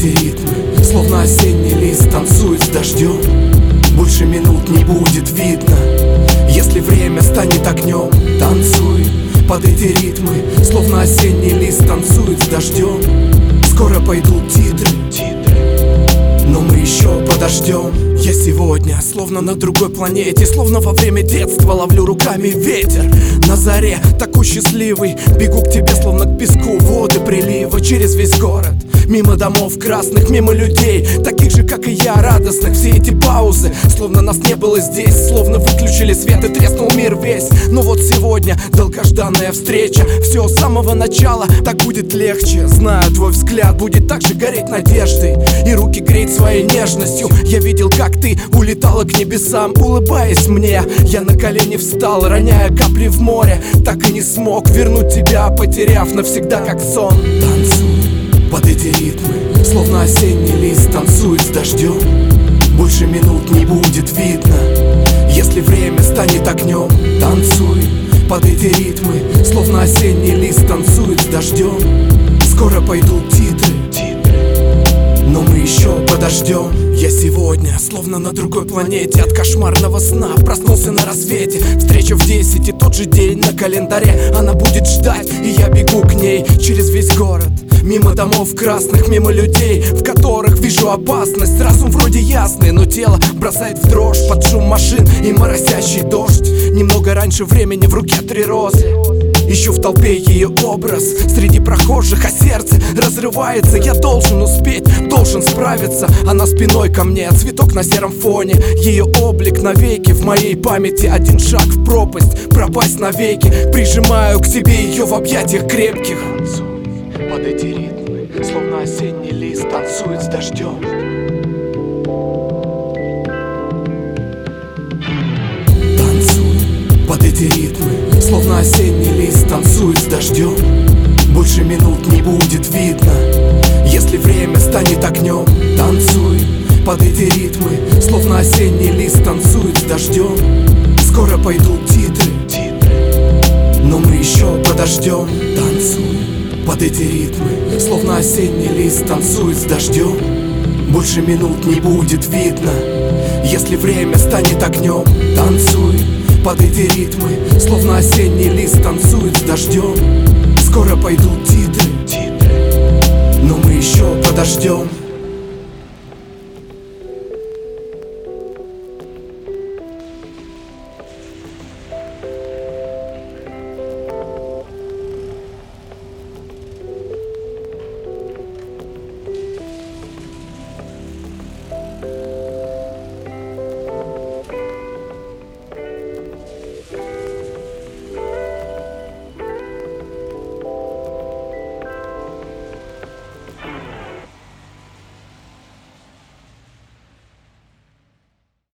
эти ритмы, словно осенний лист танцует с дождем. Больше минут не будет видно, если время станет огнем. Танцуй под эти ритмы, словно осенний лист танцует с дождем. Скоро пойдут титры, но мы еще подождем. Я сегодня словно на другой планете, словно во время детства ловлю руками ветер. На заре такой счастливый, бегу к тебе, словно к песку воды прилива. Через весь город, мимо домов красных, мимо людей, таких же, как и я, радостных. Все эти паузы, словно нас не было здесь, словно выключили свет и треснул мир весь. Но вот сегодня долгожданная встреча, все с самого начала, так будет легче. Знаю, твой взгляд будет так же гореть надеждой и руки греть своей нежностью. Я видел, как ты улетала к небесам, улыбаясь мне. Я на колени встал, роняя капли в море. Так и не смог вернуть тебя, потеряв навсегда, как сон. Танцуй под эти ритмы, словно осенний лист танцует с дождем. Больше минут не будет видно, если время станет огнем. Танцуй под эти ритмы, словно осенний лист танцует с дождем. Скоро пойдут титры, но мы еще подождем. Я сегодня словно на другой планете, от кошмарного сна проснулся на рассвете. Встреча в 10 и тот же день на календаре. Она будет ждать, и я бегу к ней через весь город, мимо домов красных, мимо людей, в которых вижу опасность. Разум вроде ясный, но тело бросает в дрожь под шум машин и моросящий дождь. Немного раньше времени в руке 3 розы, ищу в толпе ее образ среди прохожих, а сердце разрывается. Я должен успеть, должен справиться. Она спиной ко мне, цветок на сером фоне. Ее облик навеки в моей памяти. Один шаг в пропасть, пропасть навеки. Прижимаю к себе ее в объятиях крепких. Танцуй под эти ритмы, словно осенний лист танцует с дождем. Танцуй под эти ритмы, словно осенний лист танцует с дождем. Больше минут не будет видно, если время станет огнем. Танцуй под эти ритмы, словно осенний лист танцует с дождем. Скоро пойдут титры, но мы еще подождем. Танцуй под эти ритмы, словно осенний лист танцует с дождем. Больше минут не будет видно, если время станет огнем. Танцуй под эти ритмы, словно осенний лист танцует с дождем. Скоро пойдут титры, но мы еще подождем.